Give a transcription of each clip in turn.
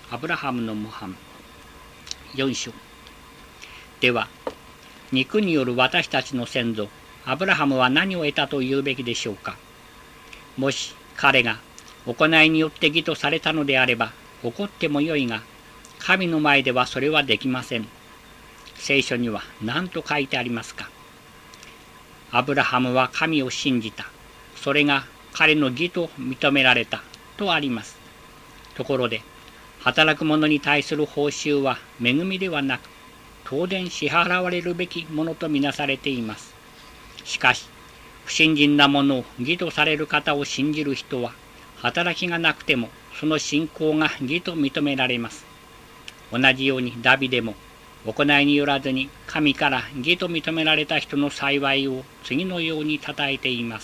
アブラハムの模範。4章。では、肉による私たちの先祖、アブラハムは何を得たと言うべきでしょうか。もし彼が行いによって義とされたのであれば、怒ってもよいが、神の前ではそれはできません。聖書には何と書いてありますか。アブラハムは神を信じた。それが彼の義と認められたとあります。ところで、働く者に対する報酬は恵みではなく、当然支払われるべきものとみなされています。しかし、不信心なものを義とされる方を信じる人は、働きがなくてもその信仰が義と認められます。同じようにダビデも、行いによらずに神から義と認められた人の幸いを次のように称えています。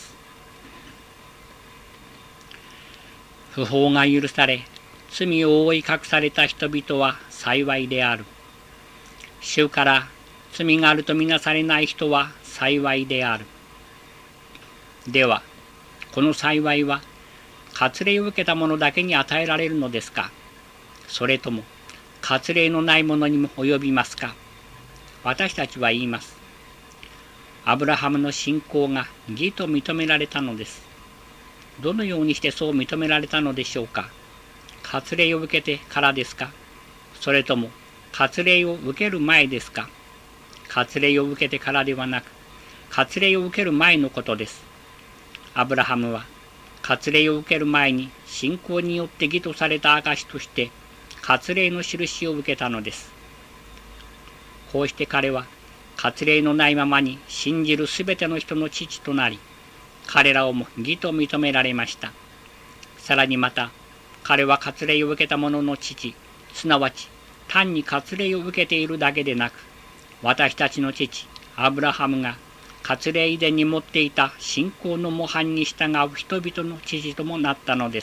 不法が許され、罪を覆い隠された人々は幸いである。主から罪があるとみなされない人は幸いである。では、この幸いは、割礼を受けた者だけに与えられるのですか。それとも、割礼のない者にも及びますか。私たちは言います。アブラハムの信仰が義と認められたのです。どのようにしてそう認められたのでしょうか。割礼を受けてからですか。それとも、割礼を受ける前ですか。割礼を受けてからではなく、割礼を受ける前のことです。アブラハムは、割礼を受ける前に信仰によって義とされた証として、割礼の印を受けたのです。こうして彼は、割礼のないままに信じるすべての人の父となり、彼らをも義と認められました。さらにまた、彼は割礼を受けた者の父、すなわち単に割礼を受けているだけでなく、私たちの父、アブラハムが割礼以前に持っていた信仰の模範に従う人々の父ともなったのです。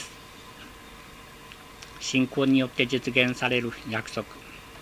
信仰によって実現される約束。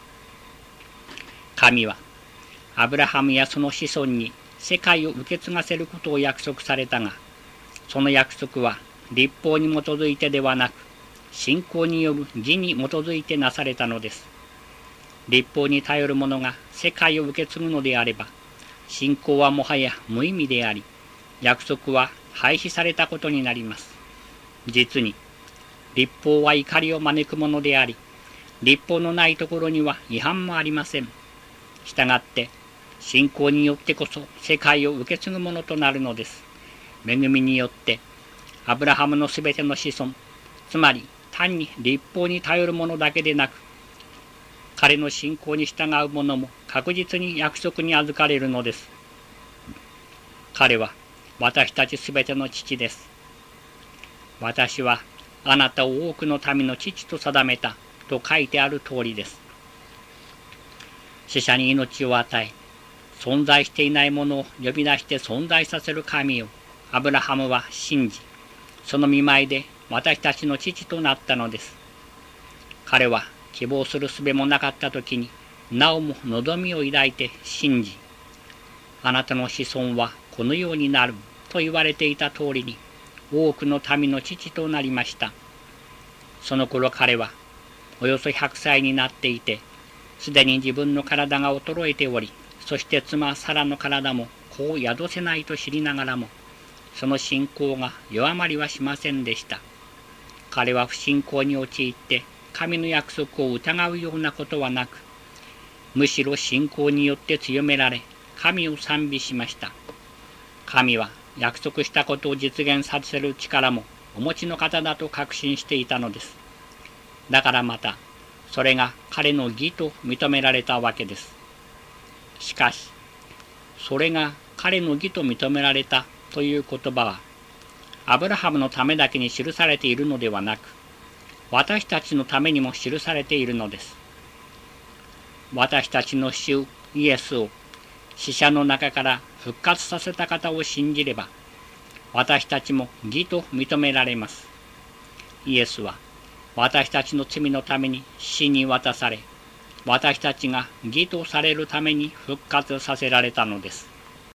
神は、アブラハムやその子孫に世界を受け継がせることを約束されたが、その約束は律法に基づいてではなく、信仰による義に基づいてなされたのです。律法に頼る者が世界を受け継ぐのであれば、信仰はもはや無意味であり、約束は廃止されたことになります。実に、律法は怒りを招くものであり、律法のないところには違反もありません。したがって、信仰によってこそ世界を受け継ぐものとなるのです。恵みによって、アブラハムのすべての子孫、つまり単に律法に頼るものだけでなく、彼の信仰に従う者も確実に約束に預かれるのです。彼は私たちすべての父です。私はあなたを多くの民の父と定めたと書いてある通りです。死者に命を与え、存在していないものを呼び出して存在させる神をアブラハムは信じ、その見舞いで私たちの父となったのです。彼は希望する術もなかった時に、なおも望みを抱いて信じ、あなたの子孫はこのようになると言われていた通りに、多くの民の父となりました。その頃彼はおよそ100歳になっていて、すでに自分の体が衰えており、そして妻サラの体も子を宿せないと知りながらも、その信仰が弱まりはしませんでした。彼は不信仰に陥って神の約束を疑うようなことはなく、むしろ信仰によって強められ、神を賛美しました。神は約束したことを実現させる力もお持ちの方だと確信していたのです。だからまた、それが彼の義と認められたわけです。しかし、それが彼の義と認められたという言葉は、アブラハムのためだけに記されているのではなく、私たちのためにも記されているのです。私たちの主イエスを死者の中から復活させた方を信じれば、私たちも義と認められます。イエスは私たちの罪のために死に渡され、私たちが義とされるために復活させられたのです。